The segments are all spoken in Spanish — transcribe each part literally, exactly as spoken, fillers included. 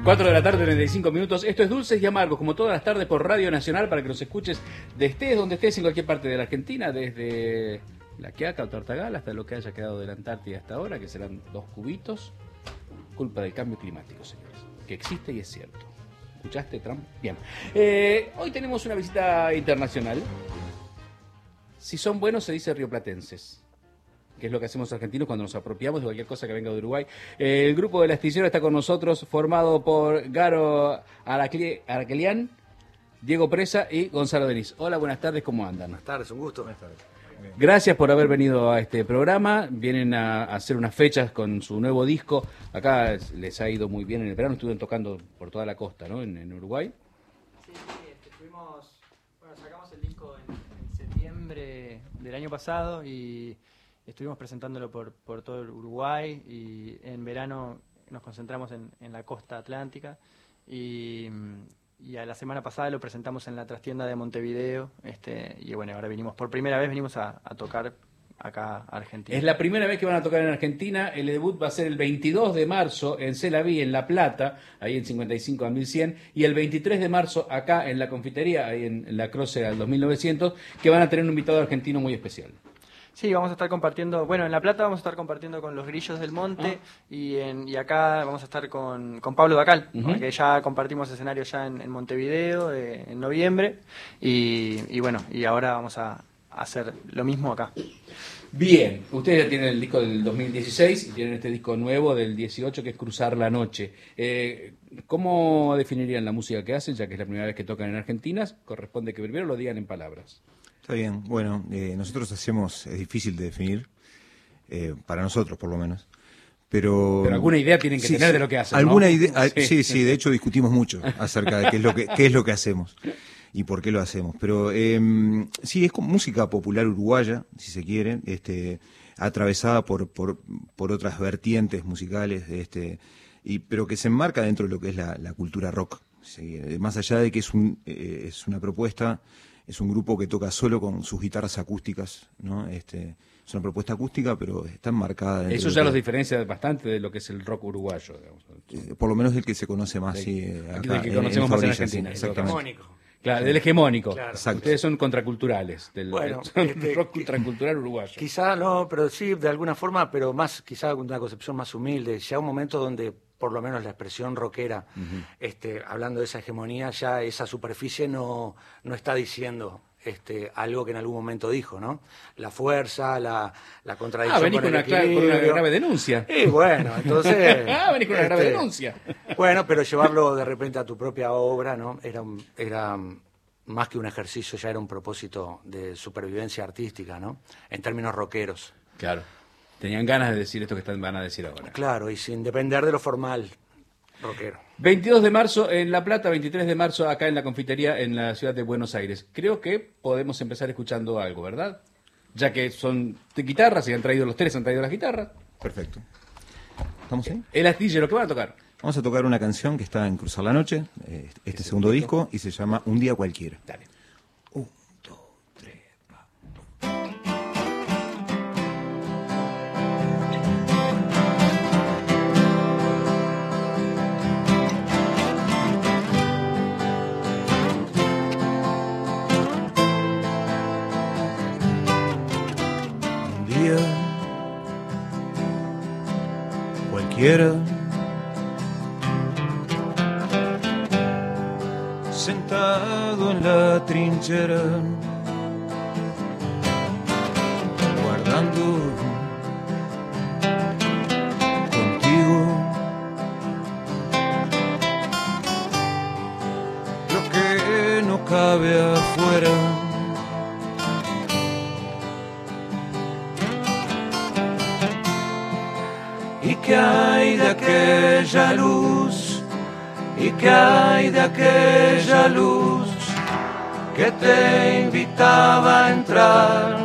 cuatro de la tarde, treinta y cinco minutos. Esto es Dulces y Amargos, como todas las tardes por Radio Nacional, para que nos escuches de estés donde estés, en cualquier parte de la Argentina, desde La Quiaca o Tartagal hasta lo que haya quedado de la Antártida hasta ahora, que serán dos cubitos, culpa del cambio climático, señores, que existe y es cierto. ¿Escuchaste, Trump? Bien. Eh, hoy tenemos una visita internacional. Si son buenos, se dice rioplatenses, que es lo que hacemos argentinos cuando nos apropiamos de cualquier cosa que venga de Uruguay. Eh, el grupo del Astillero está con nosotros, formado por Garo Araquelian, Diego Presa y Gonzalo Denis. Hola, buenas tardes, ¿cómo andan? Buenas tardes, un gusto. Buenas tardes. Gracias por haber venido a este programa. Vienen a hacer unas fechas con su nuevo disco. Acá les ha ido muy bien en el verano, estuvieron tocando por toda la costa, ¿no? En, en Uruguay. Sí, sí, este, fuimos, bueno, sacamos el disco en, en septiembre del año pasado y estuvimos presentándolo por, por todo el Uruguay, y en verano nos concentramos en, en la costa atlántica, y, y a la semana pasada lo presentamos en la trastienda de Montevideo, este, y bueno, ahora vinimos, por primera vez venimos a, a tocar acá a Argentina. Es la primera vez que van a tocar en Argentina. El debut va a ser el veintidós de marzo en Celaví, en La Plata, ahí en cincuenta y cinco a mil cien, y el veintitrés de marzo acá en la confitería, ahí en, en la Croce al dos mil novecientos, que van a tener un invitado argentino muy especial. Sí, vamos a estar compartiendo, bueno, en La Plata vamos a estar compartiendo con los Grillos del Monte, ah. y, en, y acá vamos a estar con, con Pablo Dacal, uh-huh. porque ya compartimos escenario ya en, en Montevideo eh, en noviembre, y, y bueno, y ahora vamos a hacer lo mismo acá. Bien, ustedes ya tienen el disco del dos mil dieciséis y tienen este disco nuevo del dieciocho, que es Cruzar la Noche. Eh, ¿Cómo definirían la música que hacen, ya que es la primera vez que tocan en Argentina? Corresponde que primero lo digan en palabras. Está bien, bueno, eh, nosotros hacemos, es difícil de definir, eh, para nosotros por lo menos, pero... Pero alguna idea tienen que sí, tener sí, de lo que hacen, alguna ¿no? idea, sí. sí, sí, de hecho discutimos mucho acerca de qué es lo que, qué es lo que hacemos y por qué lo hacemos, pero eh, sí, es como música popular uruguaya, si se quiere, este, atravesada por, por, por otras vertientes musicales, este, y, pero que se enmarca dentro de lo que es la, la cultura rock, ¿sí? Más allá de que es, un, eh, es una propuesta... Es un grupo que toca solo con sus guitarras acústicas, ¿no? Este, es una propuesta acústica, pero está enmarcada. Eso ya los diferencia bastante de lo que es el rock uruguayo, digamos. Eh, por lo menos el que se conoce más, de, sí, acá, del que conocemos en más en Fabrilla, Argentina. Sí, exactamente. Hegemónico. Claro, del hegemónico. Claro. Ustedes son contraculturales, del bueno, son este, rock contracultural uruguayo. Quizá no, pero sí, de alguna forma, pero más, quizá una concepción más humilde. Ya un momento donde, por lo menos la expresión rockera, uh-huh. este, hablando de esa hegemonía, ya esa superficie no, no está diciendo este, algo que en algún momento dijo, ¿no? La fuerza, la, la contradicción. Ah, venís con, con, una, con una grave denuncia. Y bueno, entonces... ah, venís con una este, grave denuncia. Bueno, pero llevarlo de repente a tu propia obra, ¿no? Era, era más que un ejercicio, ya era un propósito de supervivencia artística, ¿no? En términos rockeros. Claro. Tenían ganas de decir esto que están, van a decir ahora. Claro, y sin depender de lo formal rockero. veintidós de marzo en La Plata, veintitrés de marzo acá en la confitería en la ciudad de Buenos Aires. Creo que podemos empezar escuchando algo, ¿verdad? Ya que son de guitarras y han traído los tres, han traído las guitarras. Perfecto. ¿Estamos ahí? El Astillero, ¿qué van a tocar? Vamos a tocar una canción que está en Cruzar la Noche, este, este segundo disco, y se llama Un Día Cualquiera. Dale. Un, dos, tres, va. Cualquiera, sentado en la trinchera, guardando contigo lo que no cabe afuera. ¿Y qué hay de aquella luz? ¿Y qué hay de aquella luz que te invitaba a entrar?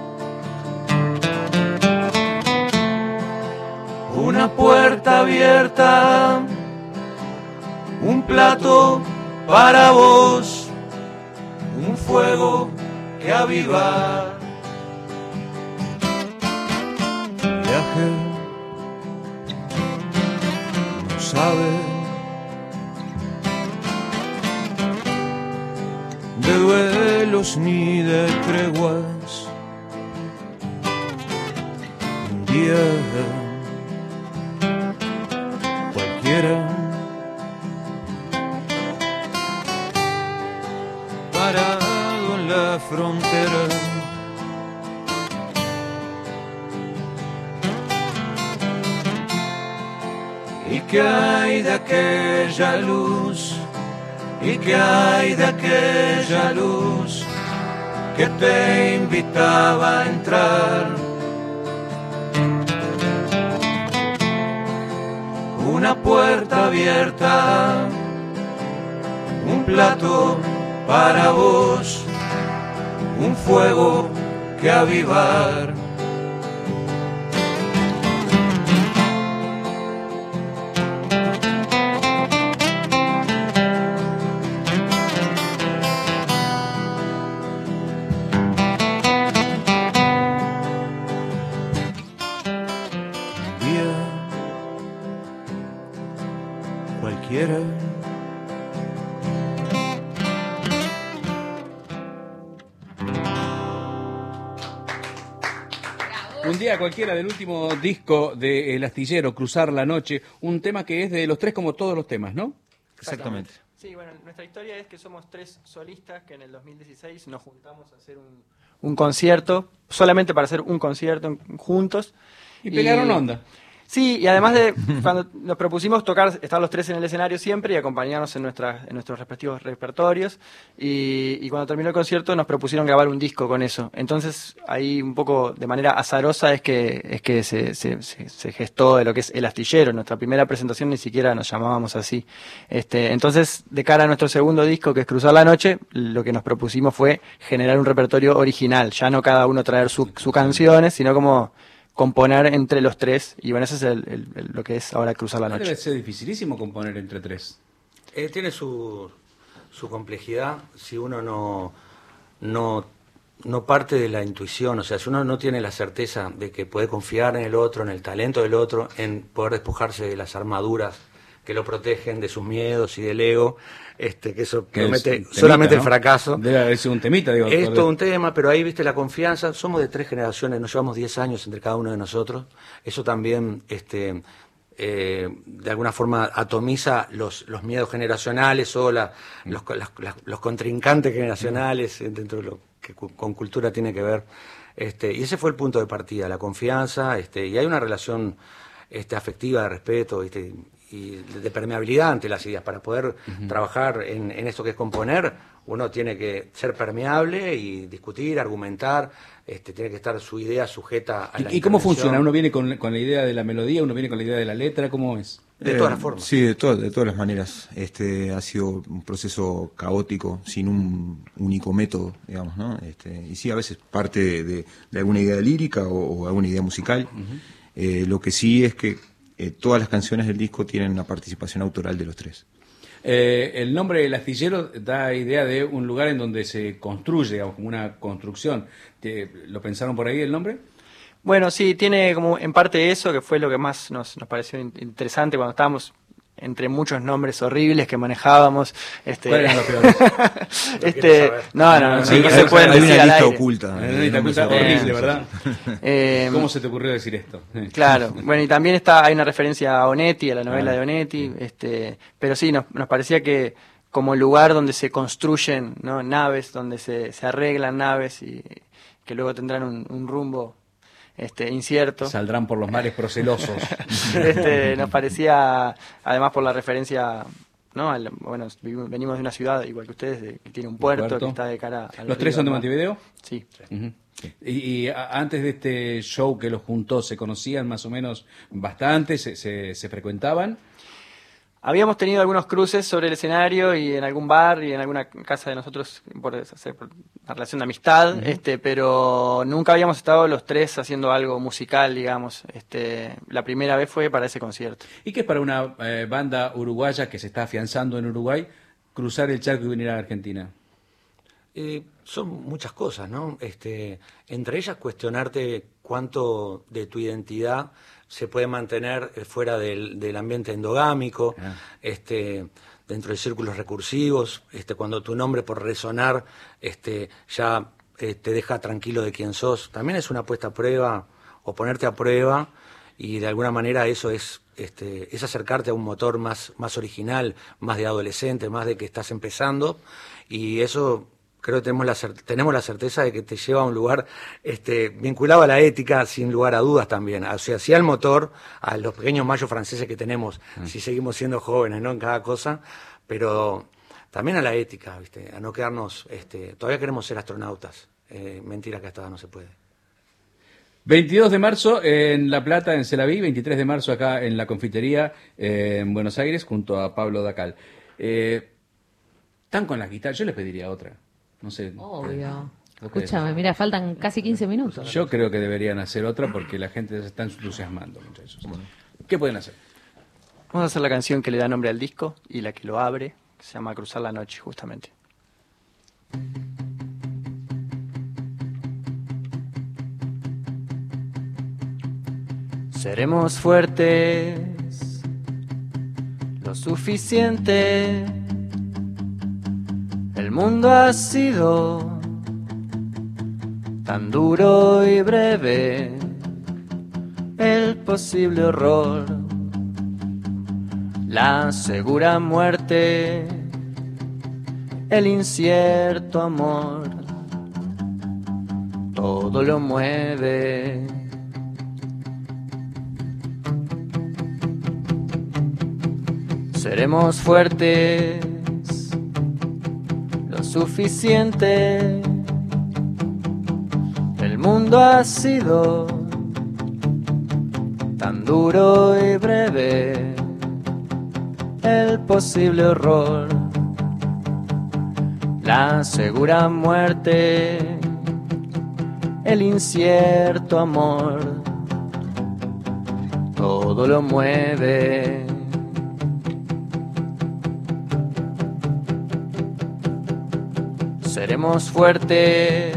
Una puerta abierta, un plato para vos, un fuego que avivar. Viaje, no sabe de duelos ni de treguas. Un día cualquiera, parado en la frontera, ¿y qué hay de aquella luz? ¿Y qué hay de aquella luz que te invitaba a entrar? Una puerta abierta, un plato para vos, un fuego que avivar. Cualquiera. Un día cualquiera del último disco de El Astillero, Cruzar la Noche, un tema que es de los tres como todos los temas, ¿no? Exactamente. Sí, bueno, nuestra historia es que somos tres solistas que en el dos mil dieciséis nos juntamos a hacer un, un concierto, solamente para hacer un concierto juntos. Y pegaron onda. Sí, y además de cuando nos propusimos tocar, estar los tres en el escenario siempre y acompañarnos en, nuestras, en nuestros respectivos repertorios, y, y cuando terminó el concierto nos propusieron grabar un disco con eso. Entonces ahí un poco de manera azarosa es que, es que se, se, se, se gestó de lo que es El Astillero. En nuestra primera presentación ni siquiera nos llamábamos así. Este, entonces, de cara a nuestro segundo disco, que es Cruzar la Noche, lo que nos propusimos fue generar un repertorio original, ya no cada uno traer sus su canciones, sino como componer entre los tres, y bueno, eso es el, el, el, lo que es ahora Cruzar la Noche. Debe ser dificilísimo componer entre tres. Eh, tiene su, su complejidad si uno no, no, no parte de la intuición, o sea, si uno no tiene la certeza de que puede confiar en el otro, en el talento del otro, en poder despojarse de las armaduras que lo protegen de sus miedos y del ego, este, que eso Que promete es temita, solamente ¿no? el fracaso. Debe haber sido un temita, digo. Es por- todo un tema, pero ahí viste la confianza. Somos de tres generaciones, nos llevamos diez años entre cada uno de nosotros. Eso también, este, eh, de alguna forma atomiza los, los miedos generacionales o la, los, las- las- los contrincantes generacionales eh, dentro de lo que cu- con cultura tiene que ver. Este, y ese fue el punto de partida, la confianza, este, y hay una relación este, afectiva, de respeto, ¿viste? Y de, de permeabilidad ante las ideas. Para poder uh-huh. trabajar en, en esto que es componer, uno tiene que ser permeable y discutir, argumentar, este, tiene que estar su idea sujeta a la ¿Y, y cómo funciona? ¿Uno viene con, con la idea de la melodía, uno viene con la idea de la letra? ¿Cómo es? De todas las formas. Sí, de, to de todas las maneras. Este ha sido un proceso caótico, sin un único método, digamos, ¿no? Este, y sí, a veces parte de, de, de alguna idea lírica o, o alguna idea musical. Uh-huh. eh, lo que sí es que eh, todas las canciones del disco tienen una participación autoral de los tres. Eh, el nombre del Astillero da idea de un lugar en donde se construye, digamos, como una construcción. ¿Lo pensaron por ahí el nombre? Bueno, sí, tiene como en parte eso, que fue lo que más nos, nos pareció interesante cuando estábamos entre muchos nombres horribles que manejábamos. Este, ¿Cuáles eran los peores? este, no, no, no, sí, no hay, se pueden hay decir una al lista aire. oculta. Hay una lista oculta horrible, ¿verdad? Eh, ¿Cómo se te ocurrió decir esto? Claro, bueno, y también está hay una referencia a Onetti, a la novela ah, de Onetti, sí. este, pero sí, nos, nos parecía que como lugar donde se construyen, ¿no?, naves, donde se, se arreglan naves y que luego tendrán un, un rumbo este incierto. Saldrán por los mares procelosos. este, nos parecía, además por la referencia, ¿no? Al, bueno, vivimos, venimos de una ciudad igual que ustedes, de, que tiene un puerto, puerto que está de cara al ¿Los tres son de ¿no? Montevideo? Sí. Uh-huh. Sí. Y, y a, antes de este show que los juntó, ¿se conocían más o menos bastante? ¿Se, se, se frecuentaban? Habíamos tenido algunos cruces sobre el escenario y en algún bar y en alguna casa de nosotros por hacer una relación de amistad, uh-huh. este, pero nunca habíamos estado los tres haciendo algo musical, digamos. Este, la primera vez fue para ese concierto. ¿Y qué es para una eh, banda uruguaya que se está afianzando en Uruguay cruzar el charco y venir a la Argentina? Eh, son muchas cosas, ¿no? Este, entre ellas cuestionarte cuánto de tu identidad se puede mantener fuera del, del ambiente endogámico, ah. este, dentro de círculos recursivos, este, cuando tu nombre por resonar este, ya eh, te deja tranquilo de quién sos. También es una puesta a prueba o ponerte a prueba, y de alguna manera eso es, este, es acercarte a un motor más, más original, más de adolescente, más de que estás empezando, y eso creo que tenemos la, tenemos la certeza de que te lleva a un lugar este, vinculado a la ética, sin lugar a dudas también. O sea, sí al motor, a los pequeños mayos franceses que tenemos, mm. si seguimos siendo jóvenes, ¿no? En cada cosa, pero también a la ética, ¿viste? A no quedarnos, este, todavía queremos ser astronautas. Eh, mentira que hasta ahora no se puede. veintidós de marzo en La Plata, en Celaví, veintitrés de marzo acá en la Confitería, eh, en Buenos Aires, junto a Pablo Dacal. Eh, ¿Están con las guitarras? Yo les pediría otra. No sé. Obvio. Escúchame, mira, faltan casi quince minutos. Yo creo que deberían hacer otra porque la gente se está entusiasmando, muchachos. ¿Qué pueden hacer? Vamos a hacer la canción que le da nombre al disco y la que lo abre, que se llama Cruzar la Noche, justamente. Seremos fuertes, lo suficiente. El mundo ha sido tan duro y breve, el posible horror, la segura muerte, el incierto amor, todo lo mueve. Seremos fuertes, lo suficiente. El mundo ha sido tan duro y breve, el posible horror, la segura muerte, el incierto amor, todo lo mueve. Seremos fuertes,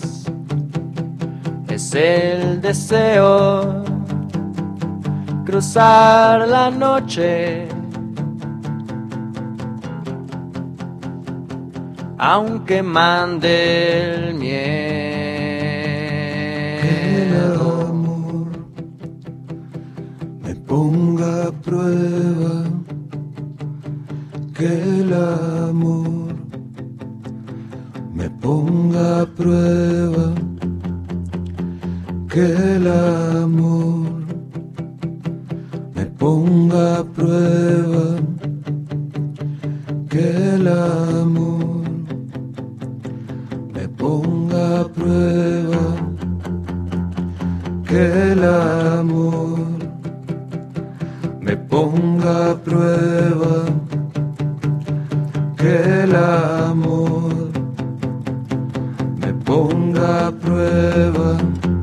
es el deseo, cruzar la noche, aunque mande el miedo. Que el amor me ponga a prueba, que el amor me ponga a prueba, que el amor me ponga a prueba, que el amor me ponga a prueba, que el amor me ponga a prueba, que el amor ponga a prueba,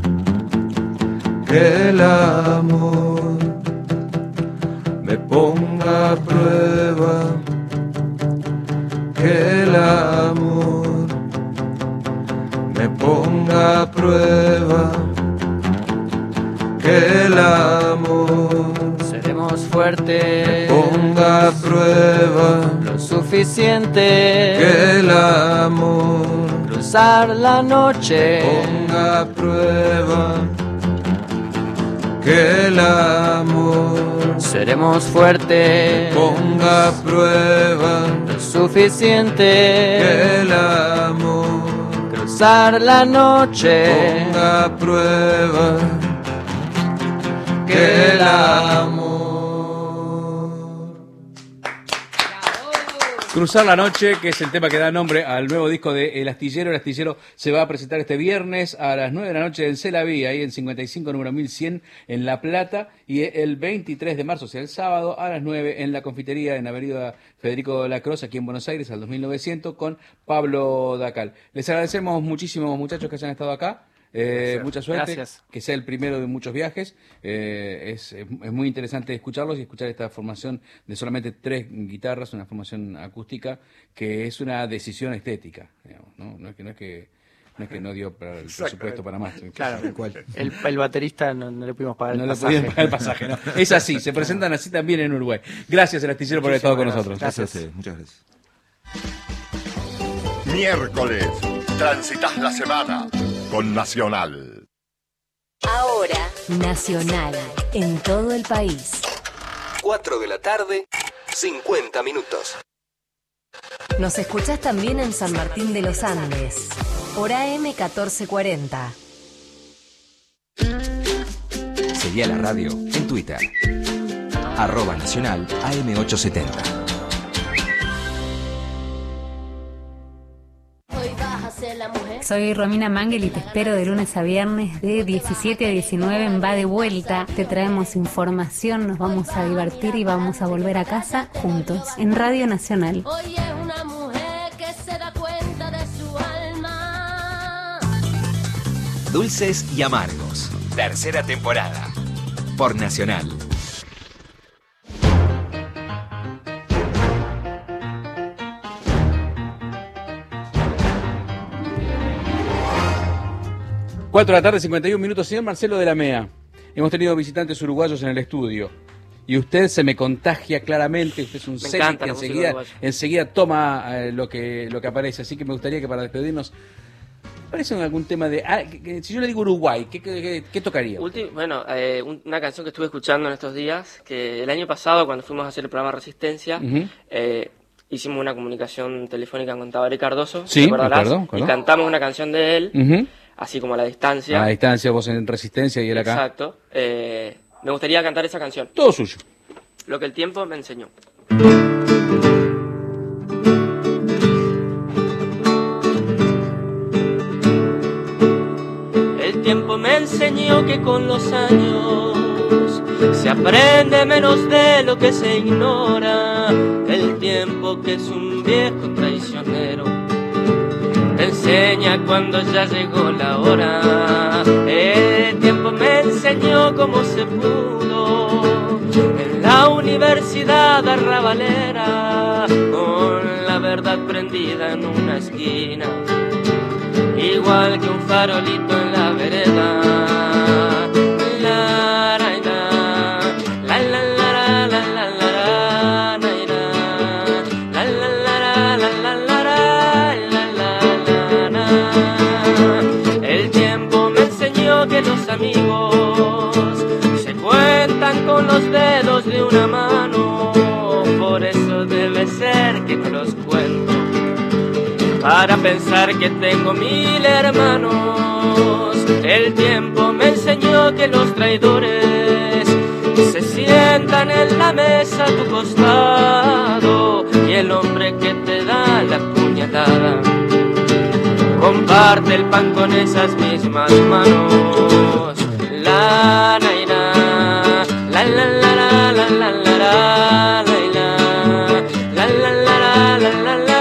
que el amor me ponga a prueba, que el amor me ponga a prueba, que el amor seremos fuertes, me ponga a prueba, lo suficiente, que el amor cruzar la noche, ponga a prueba, que el amor seremos fuertes, ponga a prueba, lo suficiente, que el amor cruzar la noche, ponga a prueba, que el amor. Cruzar la Noche, que es el tema que da nombre al nuevo disco de El Astillero. El Astillero se va a presentar este viernes a las nueve de la noche en Celaví, ahí en cincuenta y cinco, número mil cien, en La Plata, y el veintitrés de marzo, o sea, el sábado, a las nueve en la Confitería, en Avenida Federico Lacroze, aquí en Buenos Aires, al dos mil novecientos, con Pablo Dacal. Les agradecemos muchísimo, muchachos, que hayan estado acá. Eh, mucha suerte, Gracias. Que sea el primero de muchos viajes. Eh, es, es muy interesante escucharlos y escuchar esta formación de solamente tres guitarras, una formación acústica que es una decisión estética, digamos, ¿no? No es que, no es que No es que no dio para el presupuesto para más. Claro, Tal cual. el, el baterista no, no le pudimos pagar No el le pasaje. podían pagar el pasaje, ¿no? Es así, se presentan así también en Uruguay. Gracias, El Astillero, por haber estado con nosotros. Gracias, eh, muchas gracias. Miércoles, transitas la semana con Nacional. Ahora, Nacional, en todo el país. cuatro de la tarde, cincuenta minutos. Nos escuchás también en San Martín de los Andes, por A M catorce cuarenta. Seguí a la radio en Twitter. Arroba Nacional A M ochocientos setenta. Soy Romina Mangel y te espero de lunes a viernes de diecisiete a diecinueve en Va de Vuelta. Te traemos información, nos vamos a divertir y vamos a volver a casa juntos en Radio Nacional. Hoy es una mujer que se da cuenta de su alma. Dulces y Amargos. Tercera temporada. Por Nacional. cuatro de la tarde, cincuenta y un minutos. Señor Marcelo de la M E A, hemos tenido visitantes uruguayos en el estudio y usted se me contagia claramente. Usted es un serio que enseguida, enseguida toma eh, lo que lo que aparece. Así que me gustaría que para despedirnos, ¿aparece en algún tema de... Ah, que, que, si yo le digo Uruguay, ¿qué, qué, qué, qué tocaría? Ulti- bueno, eh, un, una canción que estuve escuchando en estos días, que el año pasado cuando fuimos a hacer el programa Resistencia, uh-huh. eh, hicimos una comunicación telefónica con Tabaré Cardoso, sí, ¿te acordarás? Acuerdo, acuerdo. Y cantamos una canción de él, uh-huh. así como a la distancia. A la distancia, vos en Resistencia y él acá. Exacto. Eh, me gustaría cantar esa canción. Todo suyo. Lo que el tiempo me enseñó. El tiempo me enseñó que con los años se aprende menos de lo que se ignora. El tiempo, que es un viejo traicionero, te enseña cuando ya llegó la hora. El tiempo me enseñó cómo se pudo en la universidad arrabalera, con la verdad prendida en una esquina, igual que un farolito en la vereda. La, la, la, la, la, la, la, la, la, la, la, la, la, la. El tiempo me enseñó que los amigos se cuentan con los dedos de una mano, por eso debe ser que no los cuento para pensar que tengo mil hermanos. El tiempo me enseñó que los traidores se sientan en la mesa a tu costado, y el hombre que te da la puñalada comparte el pan con esas mismas manos. La, la, la, la, la, la, la, la, la, la, la, la, la, la, la,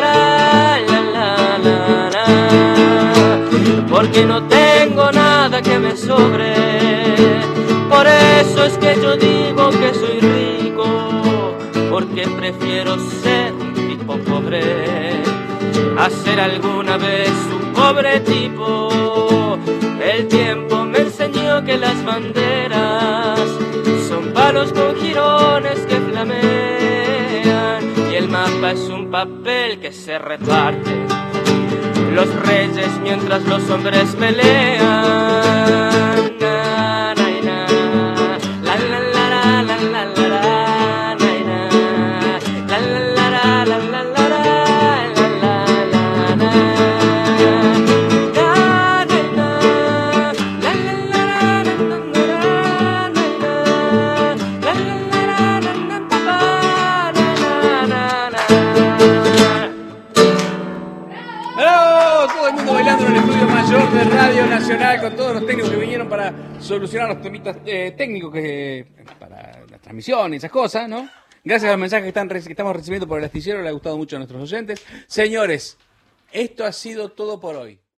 porque no tengo nada que me sobre. Por eso es que yo digo que soy rico, porque prefiero ser un tipo pobre a ser alguna vez un pobre tipo. El tiempo me enseñó que las banderas son palos con jirones que flamean, y el mapa es un papel que se reparte los reyes mientras los hombres pelean. Na, na, na. La, la, la, la, la, la, la, la, la, la, la, la, la, la, la, de Radio Nacional, con todos los técnicos que vinieron para solucionar los temitas eh, técnicos que para la transmisión y esas cosas, ¿no? Gracias a los mensajes que, están, que estamos recibiendo por el astillero, le ha gustado mucho a nuestros oyentes. Señores, esto ha sido todo por hoy.